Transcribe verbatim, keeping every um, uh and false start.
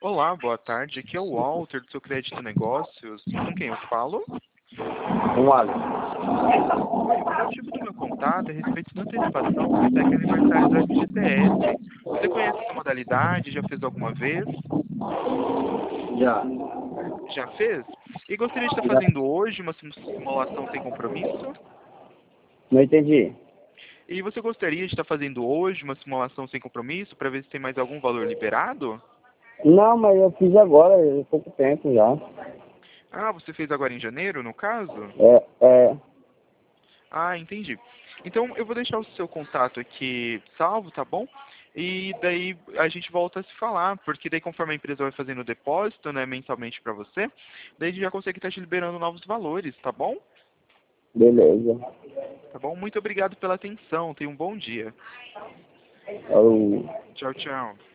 Olá, boa tarde. Aqui é o Walter do seu Crédito Negócios. Com quem eu falo? Um Alisson. Oi, o motivo do meu contato é a respeito da antecipação do cheque aniversário do F G T S. Você conhece essa modalidade? Já fez alguma vez? Já. Já fez? E gostaria de estar Já. fazendo hoje uma sim- simulação sem compromisso? Não entendi. E você gostaria de estar fazendo hoje uma simulação sem compromisso para ver se tem mais algum valor liberado? Não, mas eu fiz agora, há pouco tempo já. Ah, você fez agora em janeiro, no caso? É, é, Ah, entendi. Então eu vou deixar o seu contato aqui salvo, tá bom? E daí a gente volta a se falar, porque daí conforme a empresa vai fazendo o depósito, né, mensalmente para você, daí a gente já consegue estar te liberando novos valores, tá bom? beleza. Tá bom? Muito obrigado pela atenção. Tenha um bom dia. Eu... Tchau, tchau.